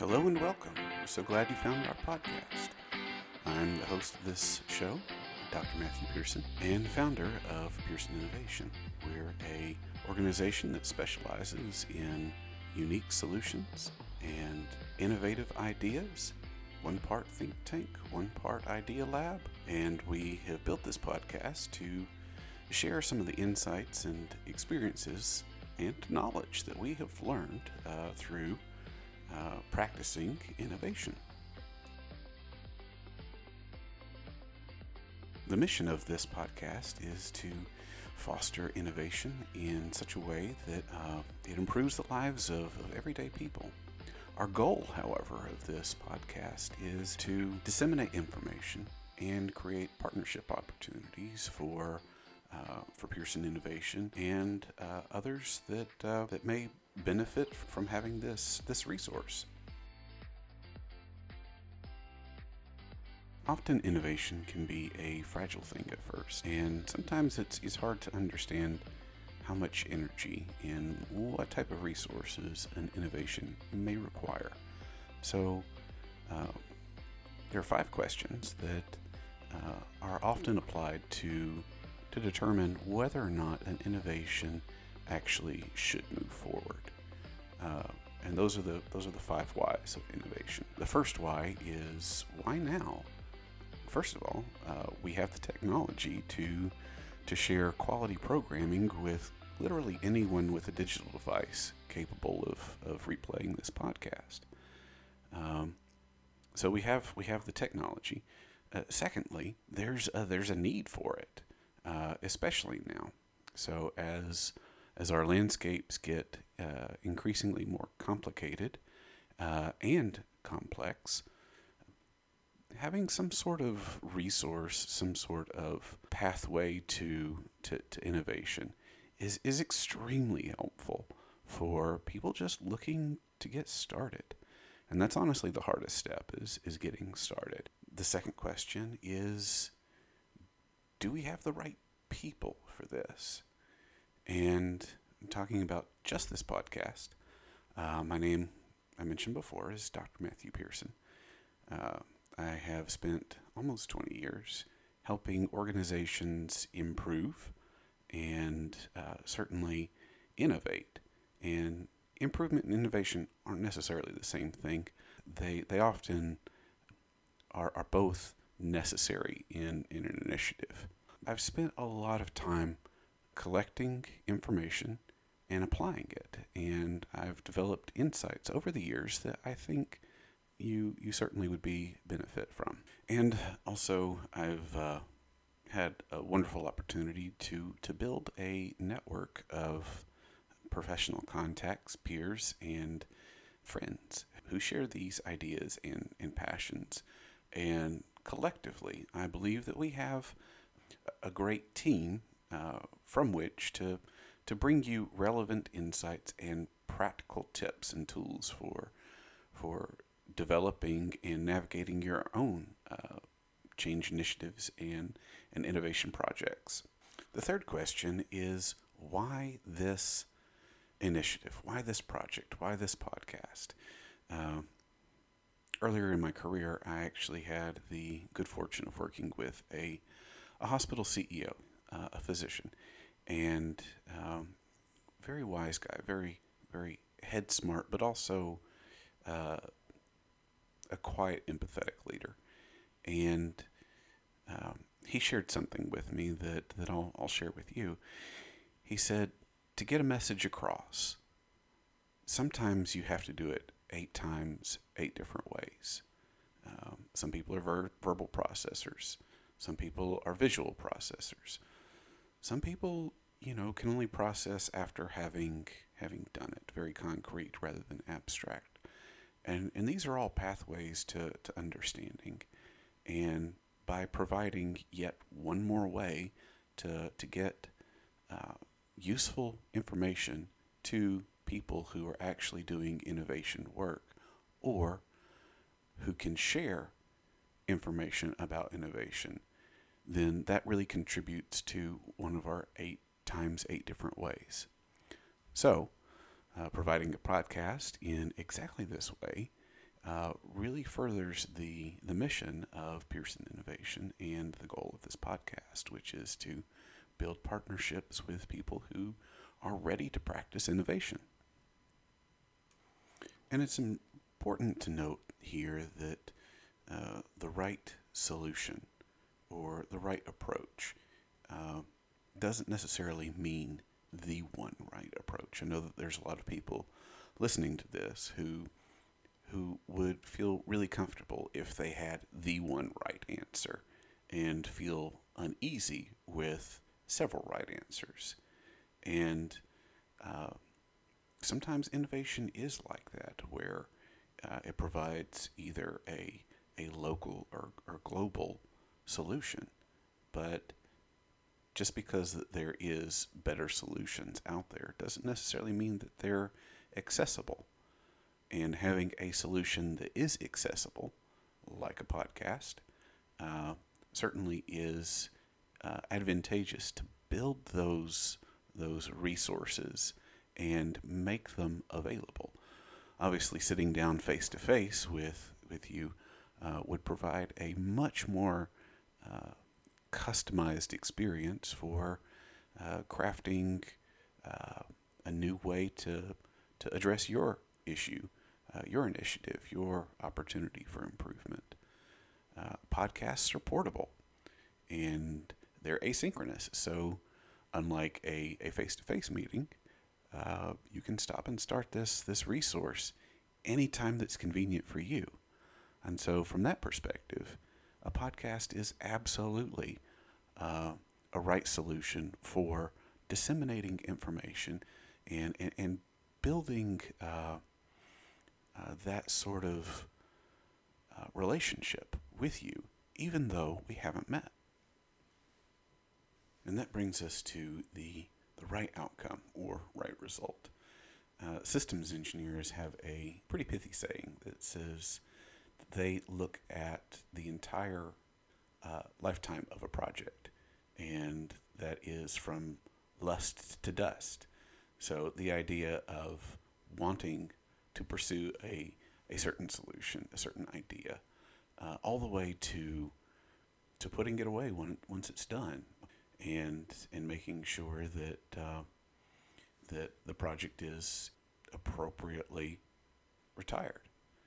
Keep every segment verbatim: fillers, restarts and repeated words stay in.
Hello and welcome. We're so glad you found our podcast. I'm the host of this show, Doctor Matthew Pearson, and founder of Pearson Innovation. We're a organization that specializes in unique solutions and innovative ideas. One part think tank, one part idea lab, and we have built this podcast to share some of the insights and experiences and knowledge that we have learned uh, through uh, practicing innovation. The mission of this podcast is to foster innovation in such a way that uh, it improves the lives of, of everyday people. Our goal, however, of this podcast is to disseminate information and create partnership opportunities for uh, for Pearson Innovation and uh, others that uh, that may benefit from having this this resource. Often innovation can be a fragile thing at first, and sometimes it's, it's hard to understand how much energy and what type of resources an innovation may require. So uh, there are five questions that uh, are often applied to to determine whether or not an innovation actually should move forward. Uh, and those are the those are the five whys of innovation. The first why is why now? First of all, uh, we have the technology to to share quality programming with literally anyone with a digital device capable of, of replaying this podcast. Um, so we have we have the technology. Uh, secondly, there's a, there's a need for it, uh, especially now. So as as our landscapes get uh, increasingly more complicated uh, and complex, having some sort of resource, some sort of pathway to, to, to innovation is, is extremely helpful for people just looking to get started. And that's honestly the hardest step, is, is getting started. The second question is, do we have the right people for this? And I'm talking about just this podcast. Uh, my name, I mentioned before, is Doctor Matthew Pearson. Uh, I have spent almost twenty years helping organizations improve and uh, certainly innovate. And improvement and innovation aren't necessarily the same thing. They they often are, are both necessary in, in an initiative. I've spent a lot of time collecting information and applying it, and I've developed insights over the years that I think you you certainly would be benefit from. And also, I've uh, had a wonderful opportunity to to build a network of professional contacts, peers, and friends who share these ideas and, and passions. And collectively, I believe that we have a great team uh, from which to to bring you relevant insights and practical tips and tools for for developing and navigating your own uh, change initiatives and, and innovation projects. The third question is, why this initiative? Why this project? Why this podcast? Uh, earlier in my career, I actually had the good fortune of working with a, a hospital C E O, uh, a physician, and um, very wise guy, very, very head smart, but also uh, a quiet, empathetic leader. And um, he shared something with me that, that I'll, I'll share with you. He said, to get a message across, sometimes you have to do it eight times, eight different ways. Um, some people are ver- verbal processors. Some people are visual processors. Some people, you know, can only process after having having done it, very concrete rather than abstract. And and these are all pathways to, to understanding. And by providing yet one more way to to get uh, useful information to people who are actually doing innovation work, or who can share information about innovation, then that really contributes to one of our eight times eight different ways. So, uh, providing a podcast in exactly this way uh, really furthers the, the mission of Pearson Innovation and the goal of this podcast, which is to build partnerships with people who are ready to practice innovation. And it's important to note here that uh, the right solution or the right approach uh, doesn't necessarily mean the one right approach. I know that there's a lot of people listening to this who who would feel really comfortable if they had the one right answer and feel uneasy with several right answers. And uh, sometimes innovation is like that, where uh, it provides either a a local or, or global solution. But just because that there is better solutions out there doesn't necessarily mean that they're accessible. And having a solution that is accessible, like a podcast, uh, certainly is uh, advantageous to build those those resources and make them available. Obviously, sitting down face to face with with you uh, would provide a much more uh, customized experience for uh, crafting uh, a new way to to address your issue, uh, your initiative, your opportunity for improvement. Uh, podcasts are portable and they're asynchronous, so unlike a, a face-to-face meeting, uh, you can stop and start this this resource anytime that's convenient for you. And so from that perspective, a podcast is absolutely uh, a right solution for disseminating information and, and, and building uh, uh, that sort of uh, relationship with you, even though we haven't met. And that brings us to the, the right outcome or right result. Uh, systems engineers have a pretty pithy saying that says that they look at the entire uh, lifetime of a project, and that is from lust to dust. So the idea of wanting to pursue a, a certain solution, a certain idea, uh, all the way to to putting it away when once it's done, and and making sure that uh, that the project is appropriately retired.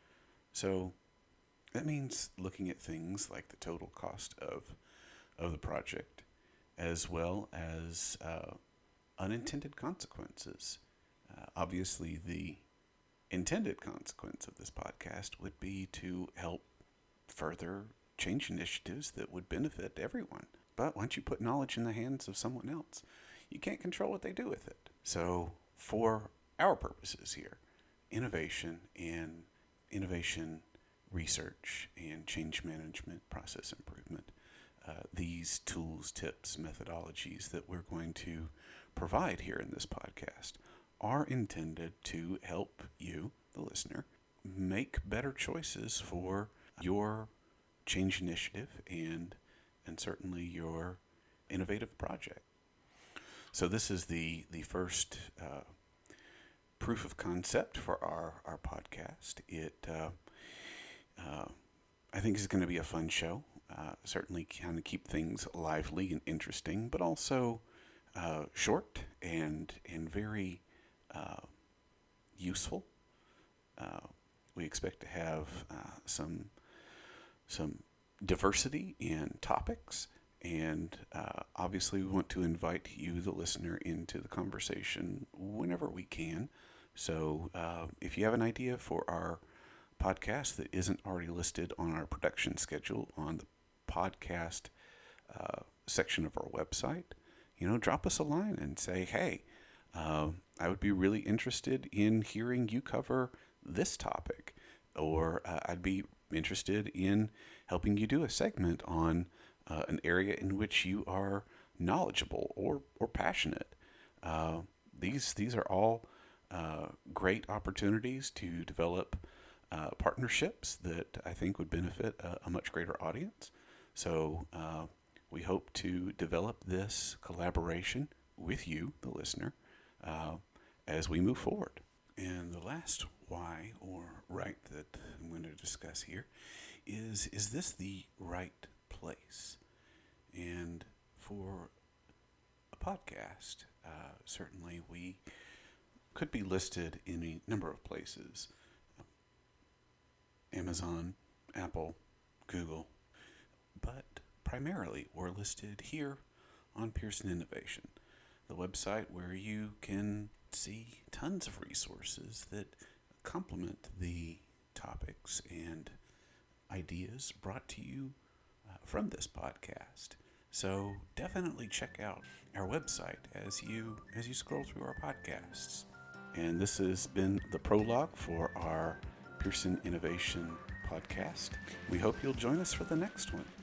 So that means looking at things like the total cost of of the project, as well as uh, unintended consequences. Uh, obviously, the intended consequence of this podcast would be to help further change initiatives that would benefit everyone. But once you put knowledge in the hands of someone else, you can't control what they do with it. So for our purposes here, innovation and innovation research and change management, process improvement, uh, these tools, tips, methodologies that we're going to provide here in this podcast are intended to help you, the listener, make better choices for your change initiative and and certainly your innovative project. So this is the the first uh, proof of concept for our, our podcast. It uh, uh, I think is going to be a fun show. Uh, certainly kind of keep things lively and interesting, but also uh, short and and very uh, useful. Uh, we expect to have uh, some some diversity in topics, and uh, obviously we want to invite you, the listener, into the conversation whenever we can. So uh, if you have an idea for our podcast that isn't already listed on our production schedule on the podcast uh, section of our website, you know, drop us a line and say, hey, uh, I would be really interested in hearing you cover this topic, or uh, I'd be interested in helping you do a segment on uh, an area in which you are knowledgeable or, or passionate. Uh, these these are all uh, great opportunities to develop uh, partnerships that I think would benefit a, a much greater audience. So uh, we hope to develop this collaboration with you, the listener, uh, as we move forward. And the last why or right that I'm going to discuss here is, is this the right place? And for a podcast, uh, certainly we could be listed in a number of places. Amazon, Apple, Google, but primarily we're listed here on Pearson Innovation, the website where you can see tons of resources that complement the topics and ideas brought to you uh, from this podcast. So definitely check out our website as you as you scroll through our podcasts. And this has been the prologue for our Pearson Innovation podcast. We hope you'll join us for the next one.